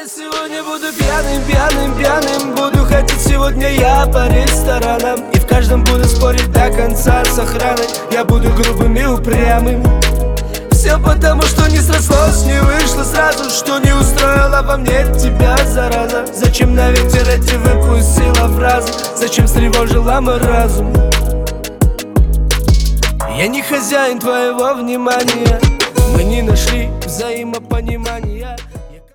Я сегодня буду пьяным, пьяным, пьяным. Буду ходить сегодня я по ресторанам, и в каждом буду спорить до конца с охраной. Я буду грубым и упрямым. Все потому, что не срослось, не вышло сразу, что не устроила во мне тебя, зараза. Зачем на ветер эти выпустила фразы? Зачем встревожила мой разум? Я не хозяин твоего внимания. Мы не нашли взаимопонимания.